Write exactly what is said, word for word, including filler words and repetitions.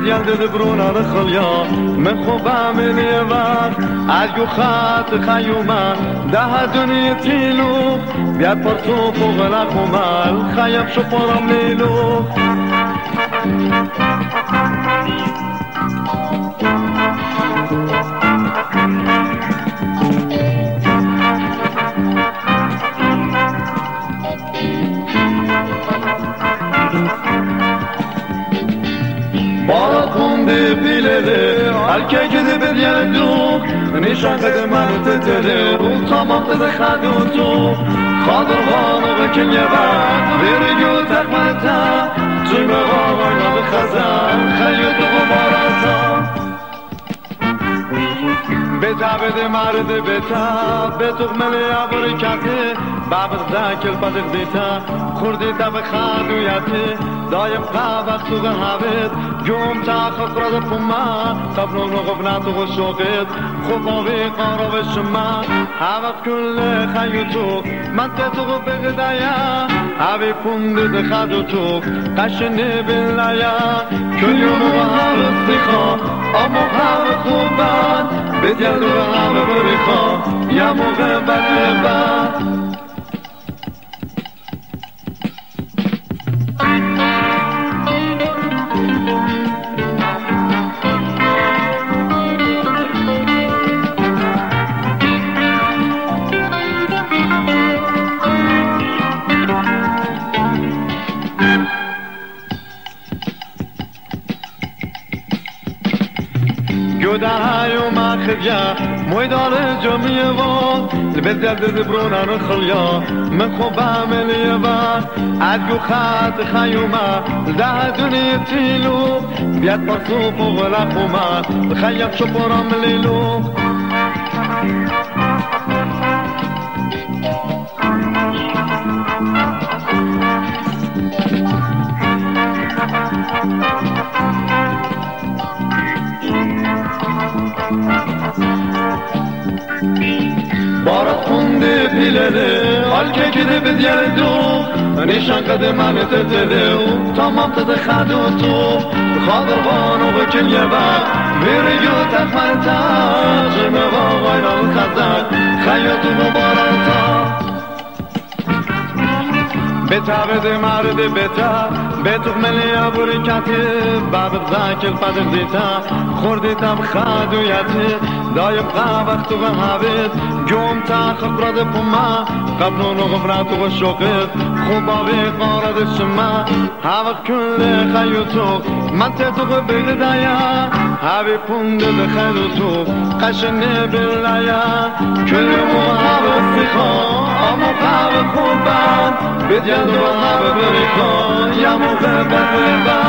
بديال دبرونا رخليا من خوبا من يوار عجو خات خيوما ده دنيا تيلو بياد برسو فوق الأخوما الخيب شفورا ميلو Balkonde bilere Alke gidip ediyorduk Nişan kıdımını titiri Tamam dedi kadutu Kadır bağlı kim yeber Veriyor tekmete Tüme var oynadı kazan Kayyudu bu barata Beta bede mardı beta Betuk mele abur kati Babır zakil padık beta Kurdi tabi khaduyati دایم قابق تو غهبت جوم تا خفرد پما قبلون و قبنات و شوقت خوباوی قارب شما حوق کل خیوتو من تتو بغدایا عبی پوند خدو تو قشنه بلایا کل یوم و حوق سیخا امو حوق خوبان بدیل دو حوق بریخا یا موقع بدلبان جودهايو ما خديا مويدار جميع وان البدل دبرونا رخليا من خوبا مليبا عدو خات خيوما ده دنيا تيلو بياد برسوف وغلا خوما خيب شبورا مليلو بارد خونده پیلده حالکه گیده بدیدو نیشان قدمانه تتده تمام تده خدو تو خادر بانو بکن یه بر ویریو تخمنتا جمعه با غاینا الخزد خیاتو مبارتا بتا بده مرده بتا بتوق ملی ابوری کتی بابد زاکل پدر دیتا خوردی تب خدویتی دایم قابق تو غهبت جوم تا خفرد پما قبلون و غفرات و شوقت خوباوی قارد شما حوق کل خیوتو من تتوق بغدایا عبی پوند خیوتو قشنه بلایا کل یوم حوق سیخا امو قابق خوبان بدیل دو حوق بریخا یا موقع بدلبان